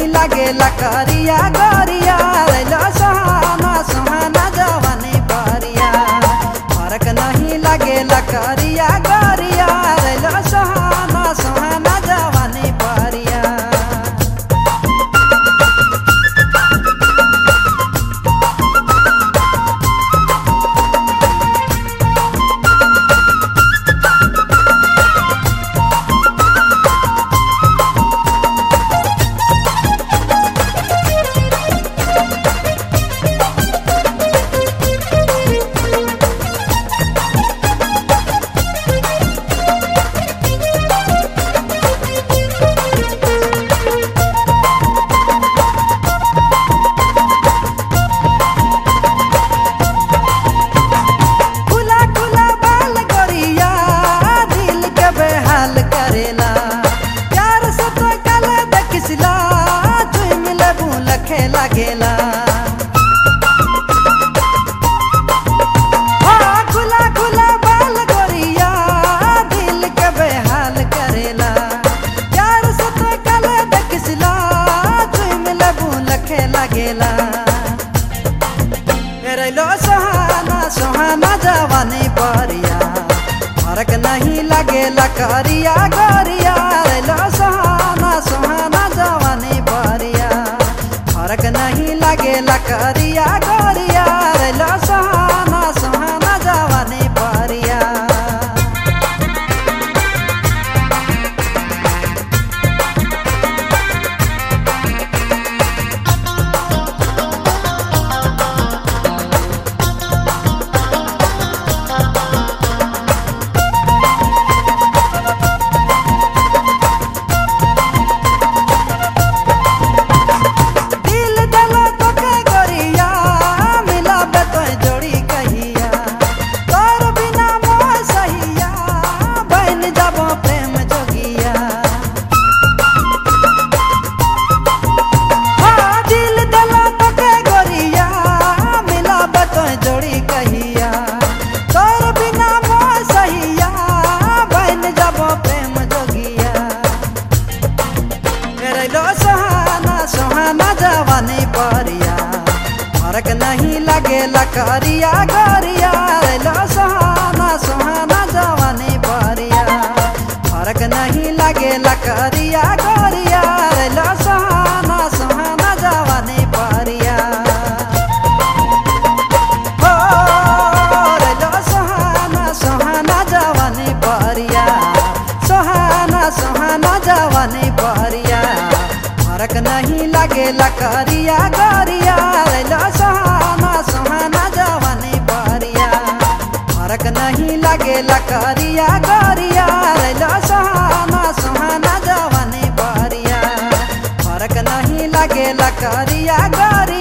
लागेला करिया गोरिया रैलो सुहाना सुहाना जवानी परिया फर्क नहीं लागेला करिया गोरिया रैलो सुहाना सुहाना जवानी परिया। लागेला खुला खुला बाल गोरिया दिल के बेहाल करेला यार से तो कले देखिसला चुम लेबू लखे लागेला रैलो सुहाना सुहाना जवानी परिया फर्क नहीं लागेला करिया गोरिया रैलो सुहाना सुहाना जवानी परिया फर्क नहीं लागेला करिया गोरिया रैलो सुहाना सुहाना जवानी परिया। जवानी परिया फर्क नहीं लागेला करिया गोरिया रैलो सुहाना सुहाना जवानी परिया फर्क नहीं लागेला करिया गोरिया रैलो सुहाना सुहाना जवानी परिया। हो रैलो सुहाना सुहाना जवानी परिया सुहाना सुहाना जवानी परिया फर्क नहीं लागेला करिया गोरिया रैलो सुहाना सुहाना जवानी परिया फर्क नहीं लागेला करिया गोरिया रैलो सुहाना सुहाना जवानी परिया फर्क नहीं लागेला करिया गोरिया।